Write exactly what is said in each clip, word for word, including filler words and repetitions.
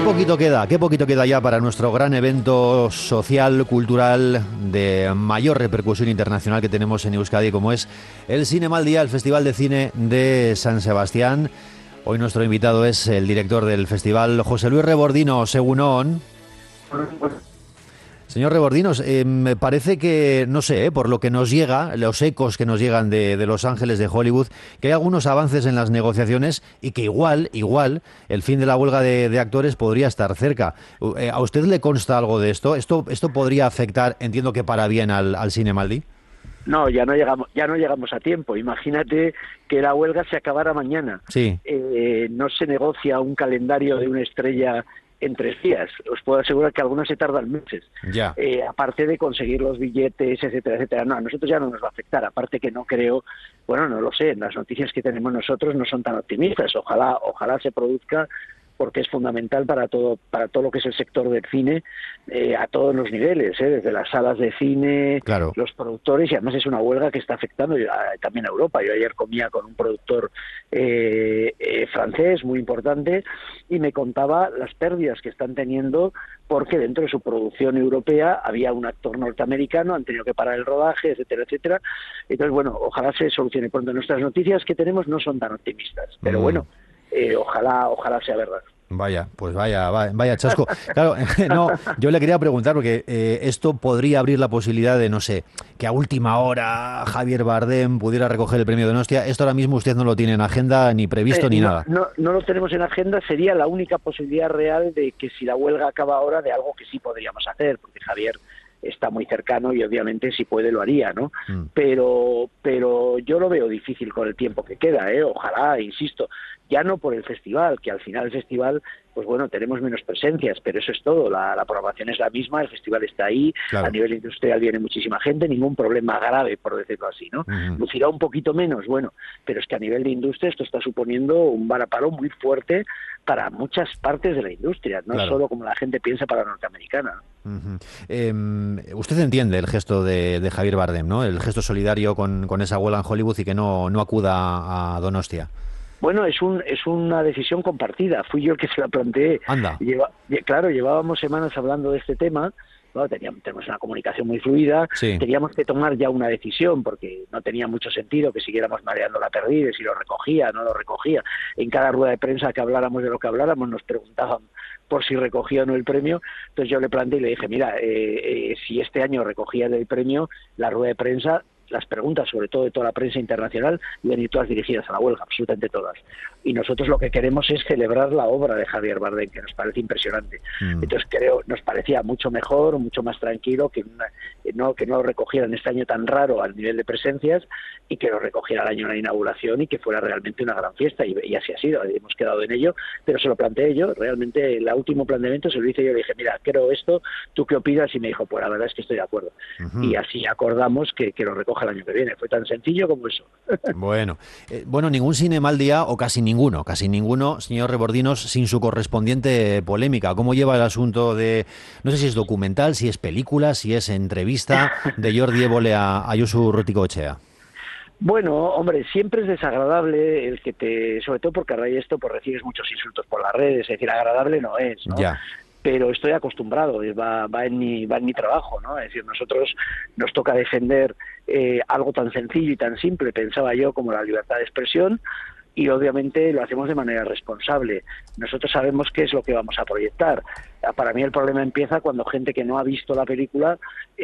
poquito queda, qué poquito queda ya para nuestro gran evento social, cultural, de mayor repercusión internacional que tenemos en Euskadi, como es el Cinema al Día, el Festival de Cine de San Sebastián. Hoy nuestro invitado es el director del festival, José Luis Rebordinos. Egunon. Señor Rebordinos, eh, me parece que, no sé, eh, por lo que nos llega, los ecos que nos llegan de, de Los Ángeles, de Hollywood, que hay algunos avances en las negociaciones y que igual, igual, el fin de la huelga de, de actores podría estar cerca. Eh, ¿A usted le consta algo de esto? ¿Esto, esto podría afectar, entiendo que para bien, al, al cine maldí? No, ya no llegamos, ya no llegamos a tiempo. Imagínate que la huelga se acabara mañana. Sí. Eh, no se negocia un calendario de una estrella en tres días. Os puedo asegurar que algunos se tardan meses. Ya. Eh, aparte de conseguir los billetes, etcétera, etcétera. No, a nosotros ya no nos va a afectar. Aparte que no creo, bueno, no lo sé, las noticias que tenemos nosotros no son tan optimistas. Ojalá, ojalá se produzca, porque es fundamental para todo para todo lo que es el sector del cine, eh, a todos los niveles, eh, desde las salas de cine, claro, los productores, y además es una huelga que está afectando a, también a Europa. Yo ayer comía con un productor eh, eh, francés muy importante y me contaba las pérdidas que están teniendo porque dentro de su producción europea había un actor norteamericano, han tenido que parar el rodaje, etcétera, etcétera. Entonces, bueno, ojalá se solucione pronto. Nuestras noticias que tenemos no son tan optimistas, pero mm. bueno, Eh, ojalá ojalá sea verdad. Vaya, pues vaya, vaya, vaya chasco. Claro, no, yo le quería preguntar porque eh, esto podría abrir la posibilidad de, no sé, que a última hora Javier Bardem pudiera recoger el premio Donostia. Esto ahora mismo usted no lo tiene en agenda ni previsto eh, ni no, nada. No, no lo tenemos en agenda. Sería la única posibilidad real de que si la huelga acaba ahora, de algo que sí podríamos hacer, porque Javier está muy cercano y obviamente si puede lo haría, ¿no? Mm. Pero pero yo lo veo difícil con el tiempo que queda, ¿eh? Ojalá, insisto, ya no por el festival, que al final el festival, pues bueno, tenemos menos presencias, pero eso es todo, la, la programación es la misma, el festival está ahí, claro. A nivel industrial viene muchísima gente, ningún problema grave, por decirlo así, ¿no? Uh-huh. Lucirá un poquito menos, bueno, pero es que a nivel de industria esto está suponiendo un varapalo muy fuerte para muchas partes de la industria, no claro. Solo como la gente piensa para la norteamericana. Uh-huh. Eh, usted entiende el gesto de, de Javier Bardem, ¿no? El gesto solidario con, con esa huelga en Hollywood y que no, no acuda a Donostia. Bueno, es un es una decisión compartida. Fui yo el que se la planteé. Anda. Lleva, claro, llevábamos semanas hablando de este tema. Bueno, teníamos, tenemos una comunicación muy fluida. Sí. Teníamos que tomar ya una decisión porque no tenía mucho sentido que siguiéramos mareando la perdiz, si lo recogía, no lo recogía. En cada rueda de prensa que habláramos de lo que habláramos nos preguntaban por si recogía o no el premio. Entonces yo le planteé y le dije, mira, eh, eh, si este año recogía el premio, la rueda de prensa, las preguntas, sobre todo de toda la prensa internacional, iban a ir todas dirigidas a la huelga, absolutamente todas. Y nosotros lo que queremos es celebrar la obra de Javier Bardem, que nos parece impresionante. Mm. Entonces creo, nos parecía mucho mejor, mucho más tranquilo que, una, que no que no lo recogieran este año tan raro al nivel de presencias y que lo recogiera el año de la inauguración y que fuera realmente una gran fiesta. Y, y así ha sido, hemos quedado en ello, pero se lo planteé yo. Realmente el último planteamiento se lo hice yo, le dije, mira, quiero esto, ¿tú qué opinas? Y me dijo, pues la verdad es que estoy de acuerdo. Uh-huh. Y así acordamos que, que lo recoja el año que viene. Fue tan sencillo como eso. Bueno, eh, bueno, ningún cine mal día, o casi ninguno, casi ninguno, señor Rebordinos, sin su correspondiente polémica. ¿Cómo lleva el asunto de, no sé si es documental, si es película, si es entrevista de Jordi Évole a, a Josu Roticoechea? Bueno, hombre, siempre es desagradable el que te, sobre todo porque a raíz de esto pues recibes muchos insultos por las redes, es decir, agradable no es, ¿no? Ya. Pero estoy acostumbrado, va, va, en mi, va en mi trabajo, ¿no? Es decir, nosotros nos toca defender eh, algo tan sencillo y tan simple, pensaba yo, como la libertad de expresión, y obviamente lo hacemos de manera responsable. Nosotros sabemos qué es lo que vamos a proyectar. Para mí el problema empieza cuando gente que no ha visto la película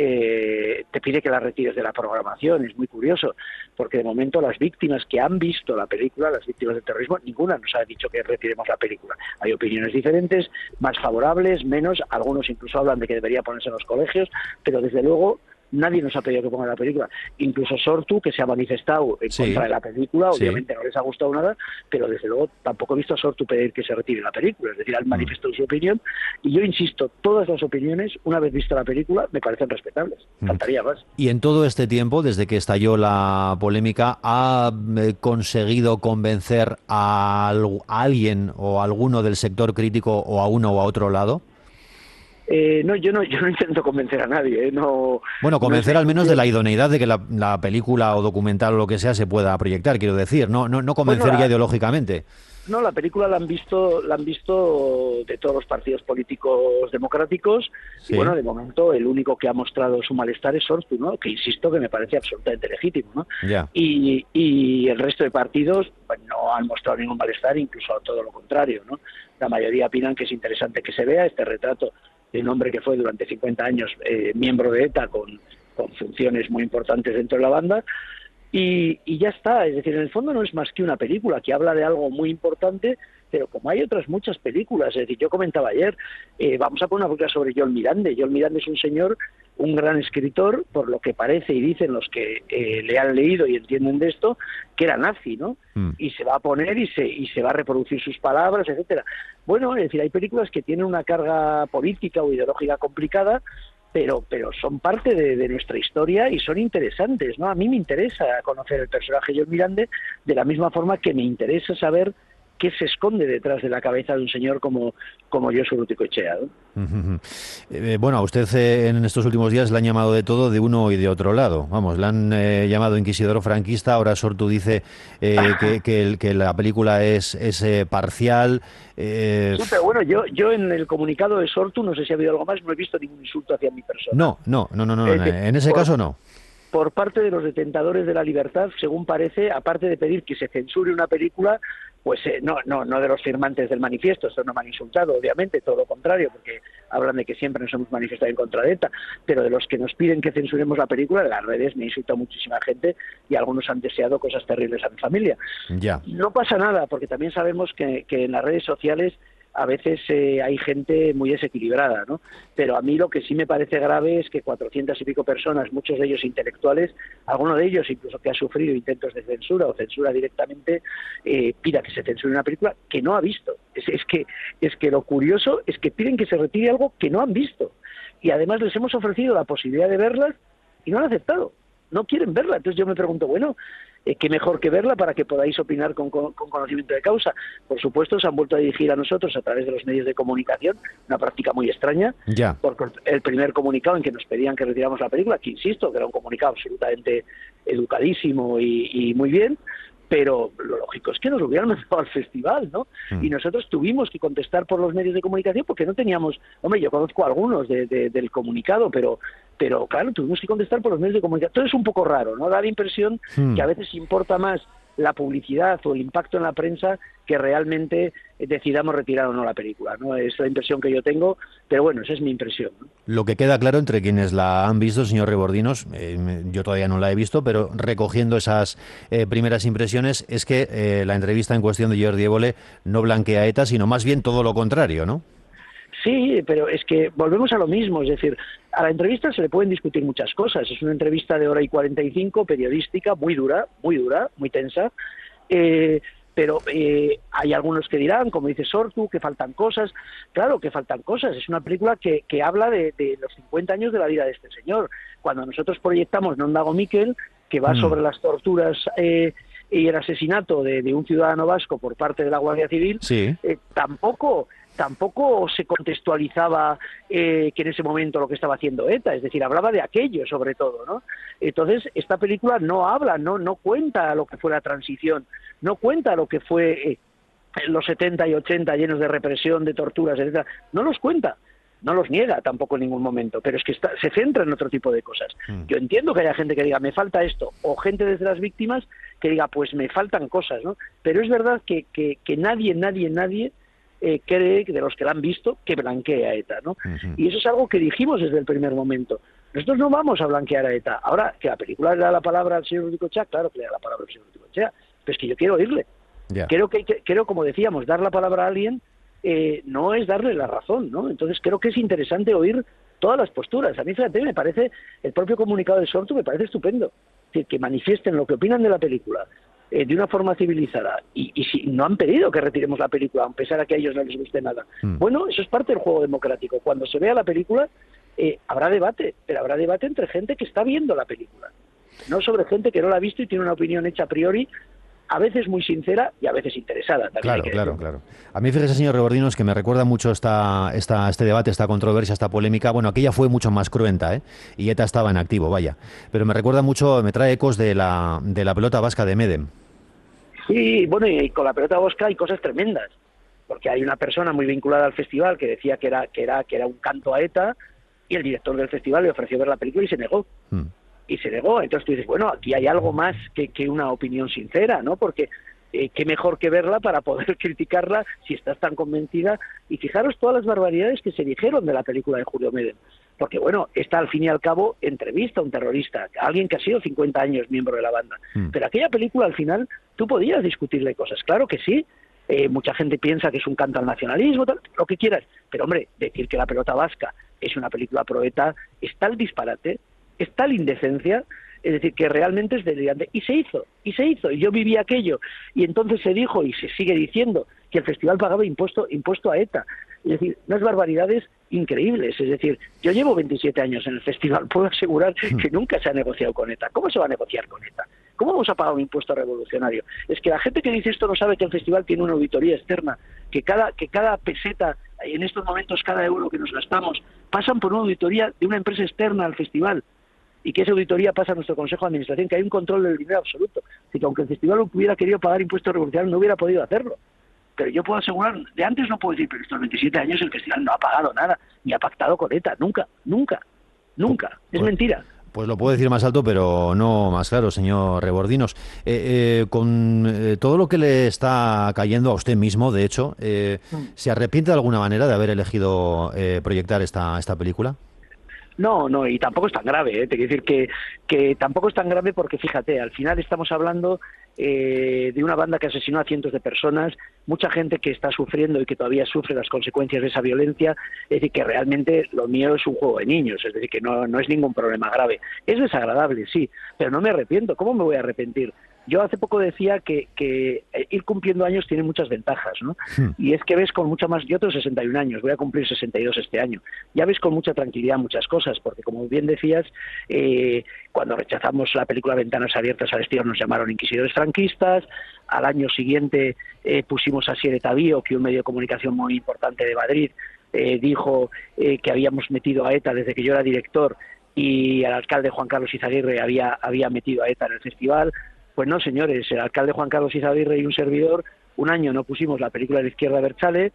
eh, te pide que la retires de la programación. Es muy curioso, porque de momento las víctimas que han visto la película, las víctimas del terrorismo, ninguna nos ha dicho que retiremos la película. Hay opiniones diferentes, más favorables, menos, algunos incluso hablan de que debería ponerse en los colegios, pero desde luego nadie nos ha pedido que ponga la película. Incluso Sortu, que se ha manifestado en sí. contra de la película, obviamente sí. no les ha gustado nada, pero desde luego tampoco he visto a Sortu pedir que se retire la película. Es decir, han manifestado mm. su opinión. Y yo insisto, todas las opiniones, una vez vista la película, me parecen respetables. Mm. Faltaría más. Y en todo este tiempo, desde que estalló la polémica, ¿ha conseguido convencer a alguien o a alguno del sector crítico o a uno o a otro lado? Eh, no, yo no, yo no intento convencer a nadie. ¿eh? No, Bueno, no convencer es al menos de la idoneidad de que la, la película o documental o lo que sea se pueda proyectar, quiero decir, no, no, no bueno, convencer ya la, ideológicamente. No, la película la han visto, la han visto de todos los partidos políticos democráticos y Sí, bueno, de momento el único que ha mostrado su malestar es Sortu, ¿no? Que insisto que me parece absolutamente legítimo, ¿no? ya. Y, y el resto de partidos pues, no han mostrado ningún malestar, incluso todo lo contrario, ¿no? La mayoría opinan que es interesante que se vea este retrato de un hombre que fue durante cincuenta años eh, miembro de ETA con, con funciones muy importantes dentro de la banda. Y, y ya está, es decir, en el fondo no es más que una película que habla de algo muy importante, pero como hay otras muchas películas, es decir, yo comentaba ayer, eh, vamos a poner una película sobre John Mirande. John Mirande es un señor, un gran escritor, por lo que parece y dicen los que eh, le han leído y entienden de esto, que era nazi, ¿no? Mm. Y se va a poner y se, y se va a reproducir sus palabras, etcétera. Bueno, es decir, hay películas que tienen una carga política o ideológica complicada, pero pero son parte de, de nuestra historia y son interesantes, ¿no? A mí me interesa conocer el personaje John Mirande de la misma forma que me interesa saber qué se esconde detrás de la cabeza de un señor como, como Josu Urruticoetxea, ¿no? Eh, bueno, a usted eh, en estos últimos días le han llamado de todo, de uno y de otro lado. Vamos, le han eh, llamado inquisidor franquista, ahora Sortu dice eh, que, que, el- que la película es, es eh, parcial. eh, Sí, pero bueno, yo yo en el comunicado de Sortu, no sé si ha habido algo más, no he visto ningún insulto hacia mi persona. no, no, no, no, no, Es en decir, en ese por, caso no. por parte de los detentadores de la libertad, según parece, aparte de pedir que se censure una película, pues eh, no, no, no de los firmantes del manifiesto, estos no me han insultado, obviamente, todo lo contrario, porque hablan de que siempre nos hemos manifestado en contra de ETA, pero de los que nos piden que censuremos la película, en las redes me insulta muchísima gente y algunos han deseado cosas terribles a mi familia. Ya. No pasa nada, porque también sabemos que, que en las redes sociales a veces eh, hay gente muy desequilibrada, ¿no? Pero a mí lo que sí me parece grave es que cuatrocientas y pico personas, muchos de ellos intelectuales, alguno de ellos incluso que ha sufrido intentos de censura o censura directamente, eh, pida que se censure una película que no ha visto. Es, es que es que lo curioso es que piden que se retire algo que no han visto. Y además les hemos ofrecido la posibilidad de verlas y no han aceptado. No quieren verla. Entonces yo me pregunto, bueno, eh, qué mejor que verla para que podáis opinar con, con, con conocimiento de causa. Por supuesto, se han vuelto a dirigir a nosotros a través de los medios de comunicación, una práctica muy extraña, Ya. porque el primer comunicado en que nos pedían que retiráramos la película, que insisto, que era un comunicado absolutamente educadísimo y, y muy bien, pero lo lógico es que nos lo hubieran mandado al festival, ¿no? Mm. Y nosotros tuvimos que contestar por los medios de comunicación porque no teníamos, hombre, yo conozco a algunos de, de, del comunicado, pero pero claro, tuvimos que contestar por los medios de comunicación. Todo es un poco raro, ¿no? Da la impresión Mm. que a veces importa más la publicidad o el impacto en la prensa que realmente decidamos retirar o no la película, ¿no? Es la impresión que yo tengo, pero bueno, esa es mi impresión, ¿no? Lo que queda claro entre quienes la han visto, señor Rebordinos, eh, me- yo todavía no la he visto, pero recogiendo esas eh, primeras impresiones, es que eh, la entrevista en cuestión de Jordi Évole no blanquea a ETA, sino más bien todo lo contrario, ¿no? Sí, pero es que volvemos a lo mismo, es decir, a la entrevista se le pueden discutir muchas cosas. Es una entrevista de hora y cuarenta y cinco, periodística, muy dura, muy dura, muy tensa, eh, pero eh, hay algunos que dirán, como dice Sortu, que faltan cosas. Claro que faltan cosas, es una película que, que habla de, de los cincuenta años de la vida de este señor. Cuando nosotros proyectamos Non dago Miquel, que va Mm. sobre las torturas eh, y el asesinato de, de un ciudadano vasco por parte de la Guardia Civil, Sí. eh, tampoco tampoco se contextualizaba eh, que en ese momento lo que estaba haciendo ETA, es decir, hablaba de aquello sobre todo, ¿no? Entonces, esta película no habla, no no cuenta lo que fue la transición, no cuenta lo que fue eh, los setenta y ochenta llenos de represión, de torturas, etcétera, no los cuenta. No los niega tampoco en ningún momento, pero es que está, se centra en otro tipo de cosas. Mm. Yo entiendo que haya gente que diga, me falta esto, o gente desde las víctimas que diga, pues me faltan cosas, ¿no? Pero es verdad que, que, que nadie, nadie, nadie eh, cree, de los que la han visto, que blanquea a ETA, ¿no? Ujú. Y eso es algo que dijimos desde el primer momento. Nosotros no vamos a blanquear a ETA. Ahora, que la película le da la palabra al señor Urruticoetxea, claro que le da la palabra al señor Urruticoetxea, pero es que yo quiero oírle. Ya. Creo que, hay que- creo, como decíamos, dar la palabra a alguien eh, no es darle la razón, ¿no? Entonces creo que es interesante oír todas las posturas. A mí, fíjate, me parece, el propio comunicado de Sortu me parece estupendo. Es decir, que manifiesten lo que opinan de la película eh, de una forma civilizada. Y, y si no han pedido que retiremos la película, a pesar de que a ellos no les guste nada. Mm. Bueno, eso es parte del juego democrático. Cuando se vea la película, eh, habrá debate, pero habrá debate entre gente que está viendo la película. No sobre gente que no la ha visto y tiene una opinión hecha a priori a veces muy sincera y a veces interesada. Claro, claro, claro. A mí, fíjese, señor Rebordinos, que me recuerda mucho esta, esta, este debate, esta controversia, esta polémica. Bueno, aquella fue mucho más cruenta, ¿eh? Y ETA estaba en activo, vaya. Pero me recuerda mucho, me trae ecos de la, de la pelota vasca de Medem. Sí, bueno, y con la pelota vasca hay cosas tremendas, porque hay una persona muy vinculada al festival que decía que era, que era, que era un canto a ETA, y el director del festival le ofreció ver la película y se negó. Hmm. Y se negó. Entonces tú dices, bueno, aquí hay algo más que, que una opinión sincera, ¿no? Porque eh, qué mejor que verla para poder criticarla si estás tan convencida. Y fijaros todas las barbaridades que se dijeron de la película de Julio Medem. Porque, bueno, está al fin y al cabo entrevista a un terrorista, a alguien que ha sido cincuenta años miembro de la banda. Mm. Pero aquella película, al final, tú podías discutirle cosas. Claro que sí. Eh, mucha gente piensa que es un canto al nacionalismo, tal, lo que quieras. Pero, hombre, decir que La pelota vasca es una película pro ETA es tal disparate, es tal indecencia, es decir, que realmente es delirante. Y se hizo, y se hizo, y yo viví aquello. Y entonces se dijo, y se sigue diciendo, que el festival pagaba impuesto, impuesto a ETA. Es decir, unas barbaridades increíbles. Es decir, yo llevo veintisiete años en el festival, puedo asegurar que nunca se ha negociado con ETA. ¿Cómo se va a negociar con ETA? ¿Cómo vamos a pagar un impuesto revolucionario? Es que la gente que dice esto no sabe que el festival tiene una auditoría externa, que cada, que cada peseta, en estos momentos cada euro que nos gastamos, pasan por una auditoría de una empresa externa al festival, y que esa auditoría pasa a nuestro Consejo de Administración, que hay un control del dinero absoluto. Así que aunque el festival hubiera querido pagar impuestos revolucionarios, no hubiera podido hacerlo. Pero yo puedo asegurar, de antes no puedo decir, pero estos veintisiete años el festival no ha pagado nada, ni ha pactado con ETA, nunca, nunca, nunca. Es pues, mentira. Pues lo puedo decir más alto, pero no más claro, señor Rebordinos. Eh, eh, con eh, todo lo que le está cayendo a usted mismo, de hecho, eh, mm. ¿se arrepiente de alguna manera de haber elegido eh, proyectar esta, esta película? No, no, y tampoco es tan grave, ¿eh? Te quiero decir que, que tampoco es tan grave porque, fíjate, al final estamos hablando eh, de una banda que asesinó a cientos de personas, mucha gente que está sufriendo y que todavía sufre las consecuencias de esa violencia, es decir, que realmente lo mío es un juego de niños, es decir, que no, no es ningún problema grave. Es desagradable, sí, pero no me arrepiento. ¿Cómo me voy a arrepentir? Yo hace poco decía que, que ir cumpliendo años tiene muchas ventajas, ¿no? Sí. Y es que ves con mucha más... Yo tengo sesenta y un años, voy a cumplir sesenta y dos este año. Ya ves con mucha tranquilidad muchas cosas, porque como bien decías, eh, cuando rechazamos la película Ventanas Abiertas al Exterior nos llamaron inquisidores franquistas, al año siguiente eh, pusimos a Siete Tavío, que un medio de comunicación muy importante de Madrid eh, dijo eh, que habíamos metido a ETA desde que yo era director y el alcalde Juan Carlos Izaguirre había, había metido a ETA en el festival. Pues no, señores, el alcalde Juan Carlos Izaguirre y un servidor, un año no pusimos la película de la izquierda Berchale,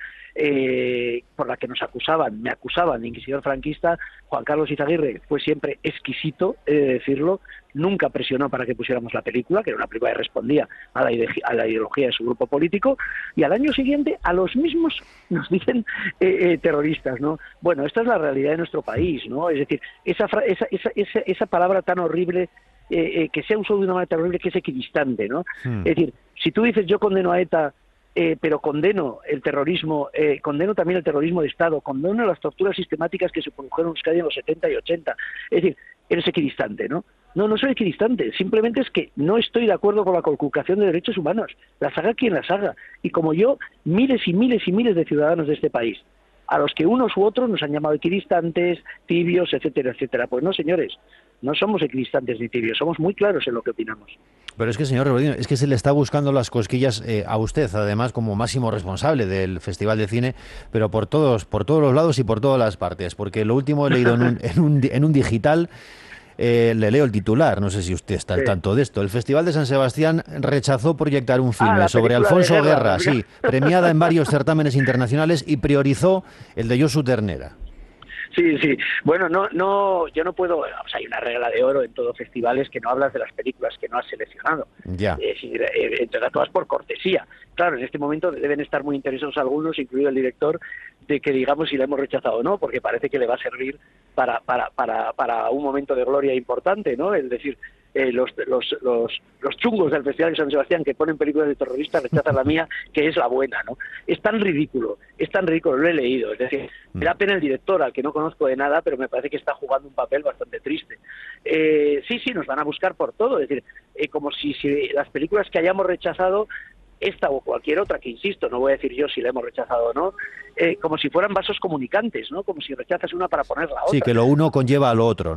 eh, por la que nos acusaban, me acusaban de inquisidor franquista. Juan Carlos Izaguirre fue siempre exquisito, he de decirlo, nunca presionó para que pusiéramos la película, que era una película que respondía a la, ide- a la ideología de su grupo político, y al año siguiente a los mismos nos dicen eh, eh, terroristas, ¿no? Bueno, esta es la realidad de nuestro país, ¿no? Es decir, esa, fra- esa, esa, esa, esa palabra tan horrible, Eh, eh, que sea usado de una manera terrible, que es equidistante, ¿no? Hmm. Es decir, si tú dices yo condeno a ETA, eh, pero condeno el terrorismo, eh, condeno también el terrorismo de Estado, condeno las torturas sistemáticas que se produjeron en Euskadi en los setenta y ochenta, es decir, eres equidistante, ¿no? No, no soy equidistante, simplemente es que no estoy de acuerdo con la conculcación de derechos humanos, las haga quien las haga, y como yo, miles y miles y miles de ciudadanos de este país, a los que unos u otros nos han llamado equidistantes, tibios, etcétera, etcétera. Pues no, señores, no somos equidistantes ni tibios, somos muy claros en lo que opinamos. Pero es que, señor Rebolino, es que se le está buscando las cosquillas eh, a usted, además, como máximo responsable del Festival de Cine, pero por todos, por todos los lados y por todas las partes, porque lo último he leído en un, en un, en un digital... Eh, le leo el titular, no sé si usted está al sí. tanto de esto. El Festival de San Sebastián rechazó proyectar un filme ah, sobre Alfonso Guerra, Guerra sí, premiada en varios certámenes internacionales, y priorizó el de Josu Ternera. Sí, sí. Bueno, no, no, yo no puedo. O sea, hay una regla de oro en todos los festivales que no hablas de las películas que no has seleccionado. Ya. Es decir, eh, entre todas por cortesía. Claro, en este momento deben estar muy interesados algunos, incluido el director, de que digamos si la hemos rechazado o no, porque parece que le va a servir para para para para un momento de gloria importante, ¿no? Es decir, eh, los, los los los chungos del Festival de San Sebastián que ponen películas de terroristas rechazan la mía, que es la buena, ¿no? Es tan ridículo, es tan ridículo, lo he leído. Es decir, me da pena el director, al que no conozco de nada, pero me parece que está jugando un papel bastante triste. Eh, sí, sí, nos van a buscar por todo, es decir, eh, como si, si las películas que hayamos rechazado, esta o cualquier otra, que insisto, no voy a decir yo si la hemos rechazado o no, eh, como si fueran vasos comunicantes, ¿no? Como si rechazas una para poner la otra. Sí, que lo uno conlleva a lo otro, ¿no?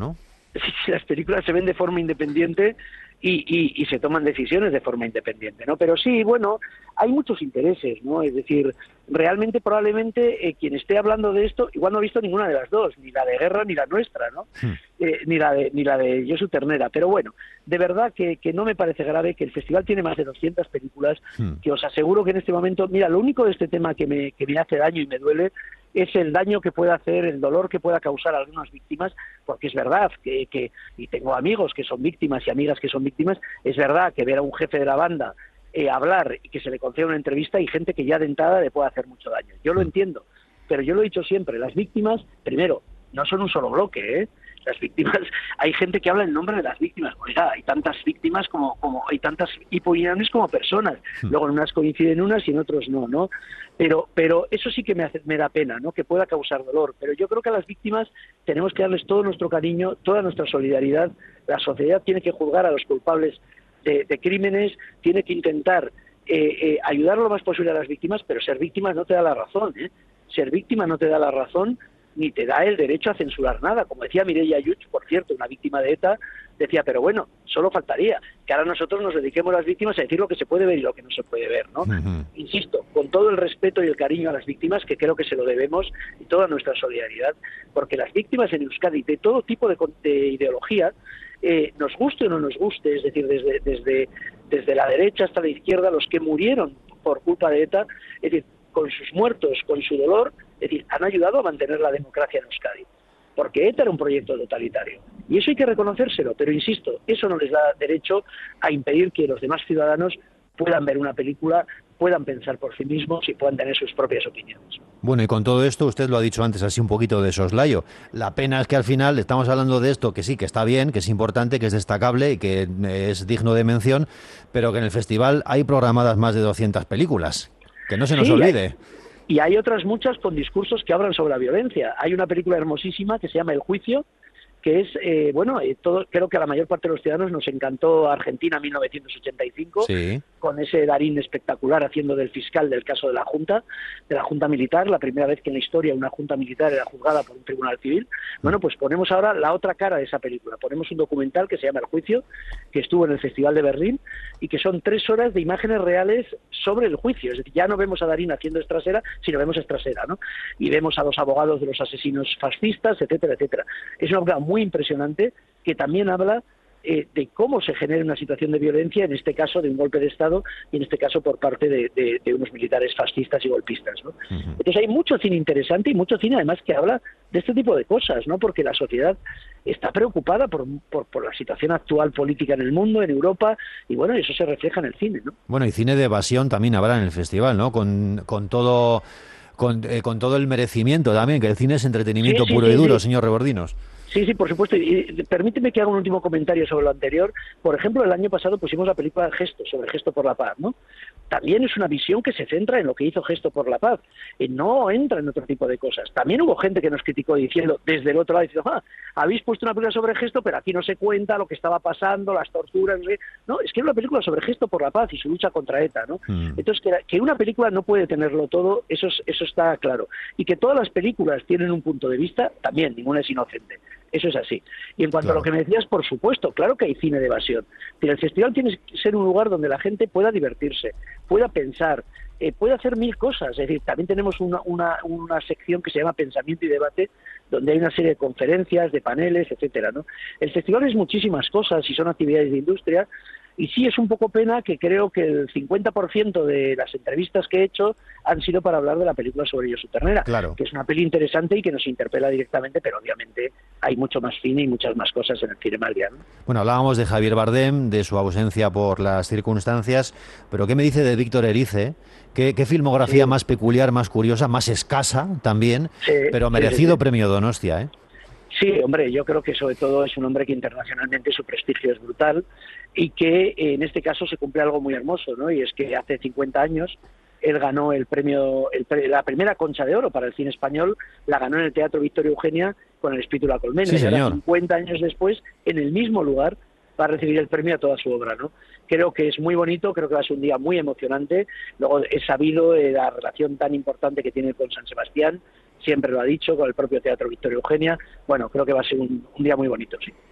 si las películas se ven de forma independiente y, y, y se toman decisiones de forma independiente, ¿no? Pero sí, bueno, hay muchos intereses, ¿no? Es decir, realmente probablemente eh, quien esté hablando de esto igual no ha visto ninguna de las dos, ni la de Guerra ni la nuestra, ¿no? Hmm. Eh, ni la de ni la de Josu Ternera. Pero bueno, de verdad que, que no me parece grave, que el festival tiene más de doscientas películas, hmm. que os aseguro que en este momento, mira, lo único de este tema que me, que me hace daño y me duele es el daño que puede hacer, el dolor que pueda causar a algunas víctimas, porque es verdad que, que, y tengo amigos que son víctimas y amigas que son víctimas, es verdad que ver a un jefe de la banda eh, hablar y que se le conceda una entrevista, hay gente que ya de entrada le puede hacer mucho daño. Yo lo entiendo, pero yo lo he dicho siempre, las víctimas, primero, no son un solo bloque, ¿eh? Las víctimas, hay gente que habla en nombre de las víctimas. Oiga, hay tantas víctimas como, como hay tantas hipoinables como personas. Luego en unas coinciden unas y en otros no, ¿no? Pero, pero eso sí que me, hace, me da pena, ¿no? Que pueda causar dolor. Pero yo creo que a las víctimas tenemos que darles todo nuestro cariño, toda nuestra solidaridad. La sociedad tiene que juzgar a los culpables de, de crímenes, tiene que intentar eh, eh, ayudar lo más posible a las víctimas, pero ser víctima no te da la razón, ¿eh? Ser víctima no te da la razón ni te da el derecho a censurar nada. Como decía Mireia Yuch, por cierto, una víctima de ETA, decía, pero bueno, solo faltaría que ahora nosotros nos dediquemos a las víctimas a decir lo que se puede ver y lo que no se puede ver, ¿no? Uh-huh. Insisto, con todo el respeto y el cariño a las víctimas, que creo que se lo debemos, y toda nuestra solidaridad, porque las víctimas en Euskadi, de todo tipo de, de ideología, eh, nos guste o no nos guste, es decir, desde, desde, desde la derecha hasta la izquierda, los que murieron por culpa de ETA, es decir, con sus muertos, con su dolor, es decir, han ayudado a mantener la democracia en Euskadi, porque ETA era un proyecto totalitario, y eso hay que reconocérselo, pero insisto, eso no les da derecho a impedir que los demás ciudadanos puedan ver una película, puedan pensar por sí mismos y puedan tener sus propias opiniones. Bueno, y con todo esto, usted lo ha dicho antes así un poquito de soslayo, la pena es que al final estamos hablando de esto que sí, que está bien, que es importante, que es destacable y que es digno de mención, pero que en el festival hay programadas más de doscientas películas. Que no se nos sí, olvide. Hay, y hay otras muchas con discursos que hablan sobre la violencia. Hay una película hermosísima que se llama El Juicio, que es, eh, bueno, eh, todo, creo que a la mayor parte de los ciudadanos nos encantó Argentina mil novecientos ochenta y cinco, sí. Con ese Darín espectacular haciendo del fiscal del caso de la Junta, de la Junta Militar, la primera vez que en la historia una Junta Militar era juzgada por un tribunal civil. Bueno, pues ponemos ahora la otra cara de esa película. Ponemos un documental que se llama El Juicio, que estuvo en el Festival de Berlín, y que son tres horas de imágenes reales sobre el juicio. Es decir, ya no vemos a Darín haciendo Estrasera, sino vemos a Estrasera, ¿no? Y vemos a los abogados de los asesinos fascistas, etcétera, etcétera. Es una película muy impresionante que también habla eh, de cómo se genera una situación de violencia, en este caso de un golpe de Estado y en este caso por parte de, de, de unos militares fascistas y golpistas, ¿no? Uh-huh. Entonces hay mucho cine interesante y mucho cine además que habla de este tipo de cosas, ¿no? Porque la sociedad está preocupada por, por, por la situación actual política en el mundo, en Europa, y bueno, eso se refleja en el cine, ¿no? Bueno, y cine de evasión también habrá en el festival, ¿no? Con, con todo con, eh, con todo el merecimiento también, que el cine es entretenimiento sí, sí, puro sí, y duro, sí. Señor Rebordinos. Sí, sí, por supuesto. Y, y permíteme que haga un último comentario sobre lo anterior. Por ejemplo, el año pasado pusimos la película Gesto, sobre Gesto por la Paz, ¿no? También es una visión que se centra en lo que hizo Gesto por la Paz, y no entra en otro tipo de cosas. También hubo gente que nos criticó diciendo, desde el otro lado, diciendo, ah, habéis puesto una película sobre Gesto, pero aquí no se cuenta lo que estaba pasando, las torturas, no sé. No, es que era una película sobre Gesto por la Paz y su lucha contra ETA, ¿no? Mm. Entonces, que, que una película no puede tenerlo todo, eso, es, eso está claro. Y que todas las películas tienen un punto de vista, también, ninguna es inocente. Eso es así. Y en cuanto claro. a lo que me decías, por supuesto, claro que hay cine de evasión. Pero el festival tiene que ser un lugar donde la gente pueda divertirse, pueda pensar, eh, pueda hacer mil cosas. Es decir, también tenemos una, una, una sección que se llama Pensamiento y Debate, donde hay una serie de conferencias, de paneles, etcétera, ¿no? El festival es muchísimas cosas y son actividades de industria. Y sí, es un poco pena que creo que el cincuenta por ciento de las entrevistas que he hecho han sido para hablar de la película sobre Josu Ternera, claro. que es una peli interesante y que nos interpela directamente, pero obviamente hay mucho más cine y muchas más cosas en el cine mal, ¿no? Bueno, hablábamos de Javier Bardem, de su ausencia por las circunstancias, pero ¿qué me dice de Víctor Erice? ¿Qué, qué filmografía sí. más peculiar, más curiosa, más escasa también, sí, pero merecido sí, sí, sí. premio Donostia, ¿eh? Sí, hombre, yo creo que sobre todo es un hombre que internacionalmente su prestigio es brutal y que en este caso se cumple algo muy hermoso, ¿no? Y es que hace cincuenta años él ganó el premio, el, la primera Concha de Oro para el cine español, la ganó en el Teatro Victoria Eugenia con El Espíritu de la Colmena. Sí, y ahora, señor. cincuenta años después, en el mismo lugar, va a recibir el premio a toda su obra, ¿no? Creo que es muy bonito, creo que va a ser un día muy emocionante. Luego he sabido eh, la relación tan importante que tiene con San Sebastián, siempre lo ha dicho, con el propio Teatro Victoria Eugenia. Bueno, creo que va a ser un, un día muy bonito, sí.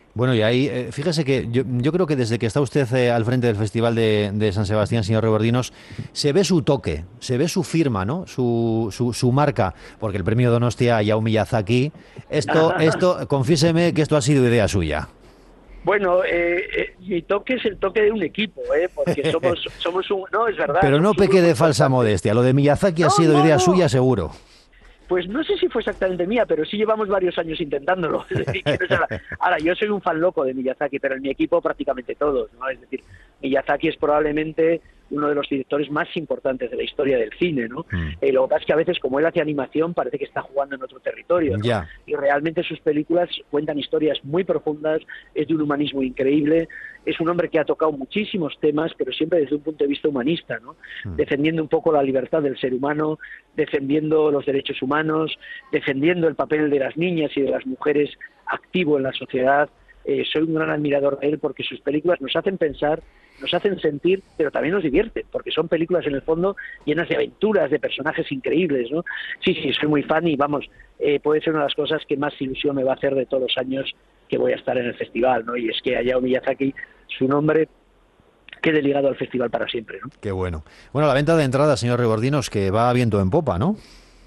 Bueno, y ahí, eh, fíjese que yo, yo creo que desde que está usted eh, al frente del Festival de, de San Sebastián, señor Rebordinos, se ve su toque, se ve su firma, ¿no? Su, su, su marca, porque el premio Donostia a Hayao Miyazaki, esto, esto, confiéseme que esto ha sido idea suya. Bueno, eh, eh, mi toque es el toque de un equipo, ¿eh? Porque somos, somos un... No, es verdad. Pero no peque de falsa modestia, lo de Miyazaki no, ha sido no, idea no. suya seguro. Pues no sé si fue exactamente mía, pero sí llevamos varios años intentándolo. Es decir, que no es ahora, ahora, yo soy un fan loco de Miyazaki, pero en mi equipo prácticamente todos, ¿no? Es decir, Miyazaki es probablemente uno de los directores más importantes de la historia del cine, ¿no? Mm. Eh, lo que pasa es que a veces, como él hace animación, parece que está jugando en otro territorio, ¿no? Yeah. Y realmente sus películas cuentan historias muy profundas, es de un humanismo increíble, es un hombre que ha tocado muchísimos temas, pero siempre desde un punto de vista humanista, ¿no? Mm. Defendiendo un poco la libertad del ser humano, defendiendo los derechos humanos, defendiendo el papel de las niñas y de las mujeres activo en la sociedad. Eh, soy un gran admirador de él porque sus películas nos hacen pensar, nos hacen sentir, pero también nos divierten, porque son películas en el fondo llenas de aventuras, de personajes increíbles, ¿no? Sí, sí, soy muy fan y vamos, eh, puede ser una de las cosas que más ilusión me va a hacer de todos los años que voy a estar en el festival, ¿no? Y es que Hayao Miyazaki, su nombre quede ligado al festival para siempre, ¿no? Qué bueno. Bueno, la venta de entradas, señor Rebordinos, que va viento en popa, ¿no?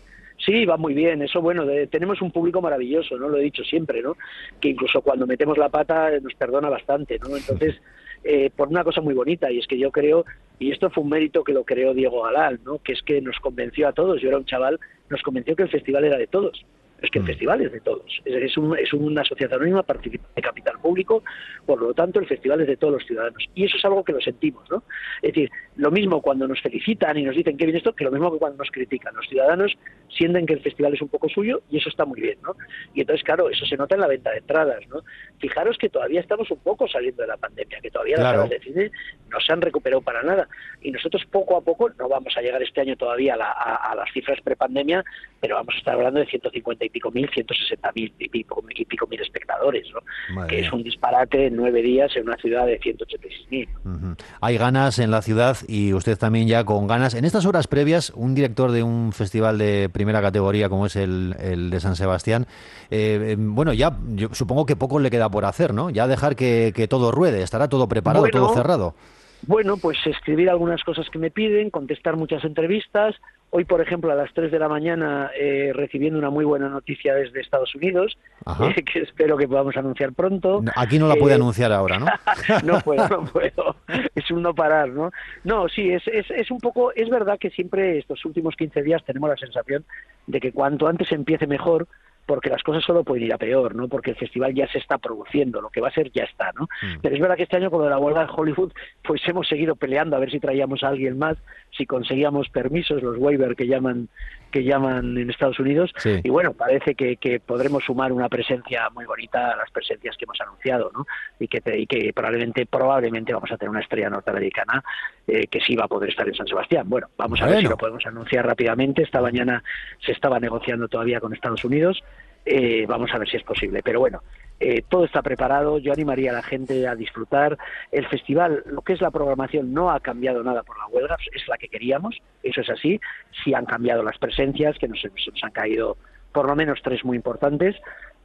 Sí, va muy bien. Eso, bueno, de, tenemos un público maravilloso, ¿no? Lo he dicho siempre, ¿no? Que incluso cuando metemos la pata nos perdona bastante, ¿no? Entonces, eh, por una cosa muy bonita, y es que yo creo, y esto fue un mérito que lo creó Diego Galán, ¿no? Que es que nos convenció a todos, yo era un chaval, nos convenció que el festival era de todos. Es que el festival es de todos, es, es, un, es una sociedad anónima, participa de capital público, por lo tanto el festival es de todos los ciudadanos, y eso es algo que lo sentimos, ¿no? Es decir, lo mismo cuando nos felicitan y nos dicen que bien esto, que lo mismo que cuando nos critican. Los ciudadanos sienten que el festival es un poco suyo y eso está muy bien, ¿no? Y entonces, claro, eso se nota en la venta de entradas, ¿no? Fijaros que todavía estamos un poco saliendo de la pandemia, que todavía claro. Las salas de cine no se han recuperado para nada, y nosotros poco a poco, no vamos a llegar este año todavía a, la, a, a las cifras prepandemia, pero vamos a estar hablando de ciento cincuenta y pico mil, ciento sesenta mil y pico, y pico mil espectadores, ¿no? Madre que mía. Es un disparate en nueve días en una ciudad de ciento ochenta y seis mil. Uh-huh. Hay ganas en la ciudad y usted también ya con ganas. En estas horas previas, un director de un festival de primera categoría como es el, el de San Sebastián, eh, bueno, ya yo supongo que poco le queda por hacer, ¿no? Ya dejar que, que todo ruede, estará todo preparado, bueno, todo cerrado. Bueno, pues escribir algunas cosas que me piden, contestar muchas entrevistas. Hoy, por ejemplo, a las tres de la mañana, eh, recibiendo una muy buena noticia desde Estados Unidos, eh, que espero que podamos anunciar pronto. Aquí no la puede eh, anunciar ahora, ¿no? No puedo, no puedo. Es un no parar, ¿no? No, sí, es, es, es un poco... Es verdad que siempre estos últimos quince días tenemos la sensación de que cuanto antes empiece mejor, porque las cosas solo pueden ir a peor, ¿no? Porque el festival ya se está produciendo, lo que va a ser ya está, ¿no? Mm. Pero es verdad que este año con lo de la huelga en Hollywood, pues hemos seguido peleando a ver si traíamos a alguien más, si conseguíamos permisos, los waivers que llaman que llaman en Estados Unidos, sí. Y bueno, parece que, que podremos sumar una presencia muy bonita a las presencias que hemos anunciado, ¿no? Y que, te, y que probablemente probablemente vamos a tener una estrella norteamericana eh, que sí va a poder estar en San Sebastián. Bueno, vamos a bueno. ver si lo podemos anunciar rápidamente. Esta mañana se estaba negociando todavía con Estados Unidos. Eh, vamos a ver si es posible, pero bueno, eh, todo está preparado. Yo animaría a la gente a disfrutar. El festival, lo que es la programación, no ha cambiado nada por la huelga, es la que queríamos, eso es así. Sí han cambiado las presencias, que nos, nos han caído por lo menos tres muy importantes,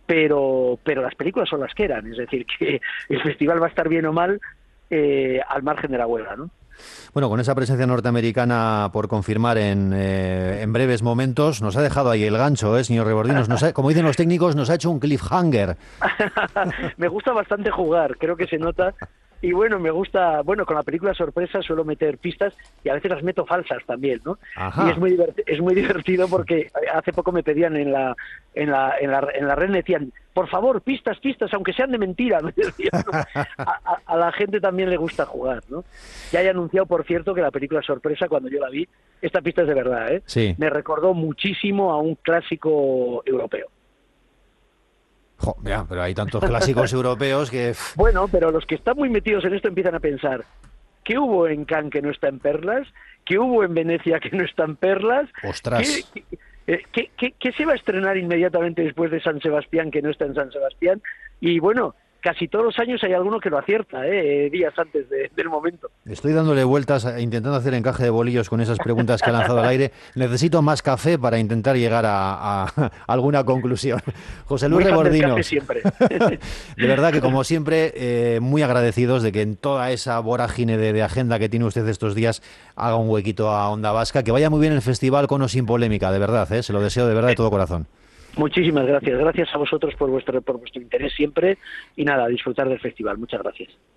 pero pero las películas son las que eran, es decir, que el festival va a estar bien o mal eh, al margen de la huelga, ¿no? Bueno, con esa presencia norteamericana por confirmar en, eh, en breves momentos, nos ha dejado ahí el gancho, ¿eh, señor Rebordinos? Nos ha, como dicen los técnicos, nos ha hecho un cliffhanger. Me gusta bastante jugar, creo que se nota. Y bueno, me gusta, bueno, con la película sorpresa suelo meter pistas y a veces las meto falsas también, ¿no? Ajá. Y es muy divertido, es muy divertido porque hace poco me pedían en la en la en la, en la red, me decían, por favor, pistas, pistas, aunque sean de mentira. Me decían, ¿no? a, a, a la gente también le gusta jugar, ¿no? Ya he anunciado, por cierto, que la película sorpresa, cuando yo la vi, esta pista es de verdad, ¿eh? Sí. Me recordó muchísimo a un clásico europeo. Jo, mira, pero hay tantos clásicos europeos que... Bueno, pero los que están muy metidos en esto empiezan a pensar, ¿qué hubo en Cannes que no está en Perlas? ¿Qué hubo en Venecia que no está en Perlas? ¡Ostras! ¿Qué, qué, qué, qué, qué se va a estrenar inmediatamente después de San Sebastián que no está en San Sebastián? Y bueno, casi todos los años hay alguno que lo acierta, ¿eh? días antes de, del momento. Estoy dándole vueltas, intentando hacer encaje de bolillos con esas preguntas que ha lanzado al aire. Necesito más café para intentar llegar a, a alguna conclusión. José Luis Rebordinos, siempre. De verdad que como siempre, eh, muy agradecidos de que en toda esa vorágine de, de agenda que tiene usted estos días haga un huequito a Onda Vasca. Que vaya muy bien el festival con o sin polémica, de verdad, ¿eh? Se lo deseo de verdad de todo corazón. Muchísimas gracias. Gracias a vosotros por vuestro, por vuestro interés siempre y nada, a disfrutar del festival. Muchas gracias.